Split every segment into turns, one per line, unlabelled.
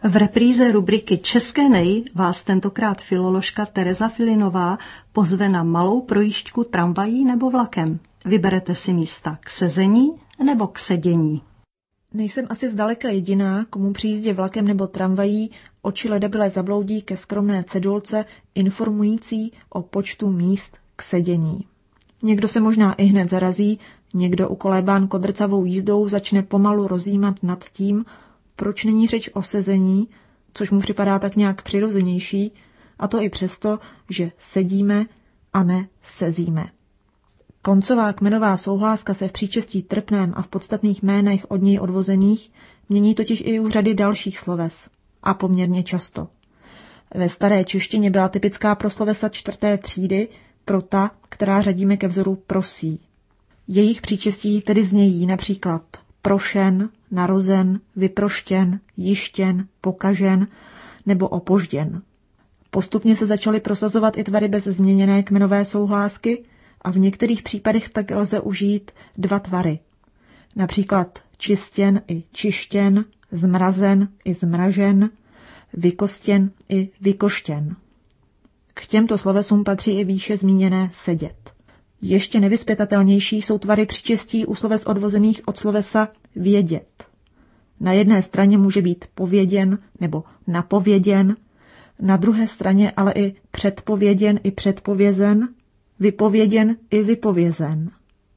V repríze rubriky České nej vás tentokrát filoložka Tereza Filinová pozve na malou projížďku tramvají nebo vlakem. Vyberete si místa k sezení nebo k sedění.
Nejsem asi zdaleka jediná, komu při jízdě vlakem nebo tramvají oči ledabyle zabloudí ke skromné cedulce informující o počtu míst k sedění. Někdo se možná i hned zarazí, někdo ukolébán kodrcavou jízdou začne pomalu rozjímat nad tím, proč není řeč o sezení, což mu připadá tak nějak přirozenější, a to i přesto, že sedíme a ne sezíme. Koncová kmenová souhláska se v příčestí trpném a v podstatných jménech od něj odvozených mění totiž i u řady dalších sloves. A poměrně často. Ve staré češtině byla typická pro slovesa 4. třídy pro ta, která řadíme ke vzoru prosí. Jejich příčestí tedy znějí například prošen, narozen, vyproštěn, jištěn, pokažen nebo opožděn. Postupně se začaly prosazovat i tvary bez změněné kmenové souhlásky a v některých případech tak lze užít 2 tvary. Například čistěn i čištěn, zmrazen i zmražen, vykostěn i vykoštěn. K těmto slovesům patří i výše zmíněné sedět. Ještě nevyzpětatelnější jsou tvary příčestí u sloves odvozených od slovesa vědět. Na jedné straně může být pověděn nebo napověděn, na druhé straně ale i předpověděn i předpovězen, vypověděn i vypovězen.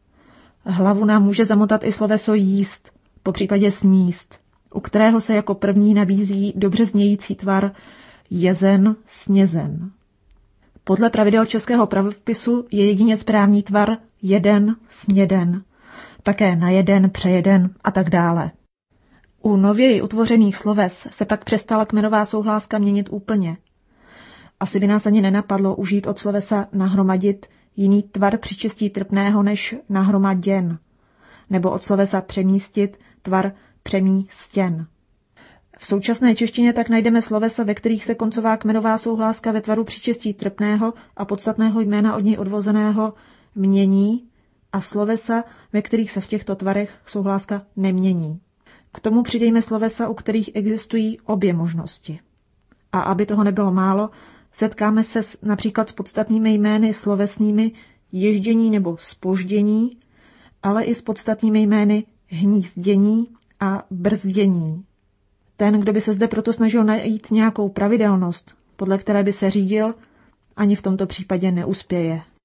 Hlavu nám může zamotat i sloveso jíst, popřípadě sníst, u kterého se jako první nabízí dobře znějící tvar jezen, snězen. Podle pravidel českého pravopisu je jedině správný tvar jeden, sněden, také najeden, přejeden a tak dále. U nověji utvořených sloves se pak přestala kmenová souhláska měnit úplně. Asi by nás ani nenapadlo užít od slovesa nahromadit jiný tvar příčestí trpného než nahromaděn, nebo od slovesa přemístit tvar přemístěn. V současné češtině tak najdeme slovesa, ve kterých se koncová kmenová souhláska ve tvaru příčestí trpného a podstatného jména od něj odvozeného mění a slovesa, ve kterých se v těchto tvarech souhláska nemění. K tomu přidejme slovesa, u kterých existují obě možnosti. A aby toho nebylo málo, setkáme se například s podstatnými jmény slovesnými ježdění nebo zpoždění, ale i s podstatnými jmény hnízdění a brzdění. Ten, kdo by se zde proto snažil najít nějakou pravidelnost, podle které by se řídil, ani v tomto případě neuspěje.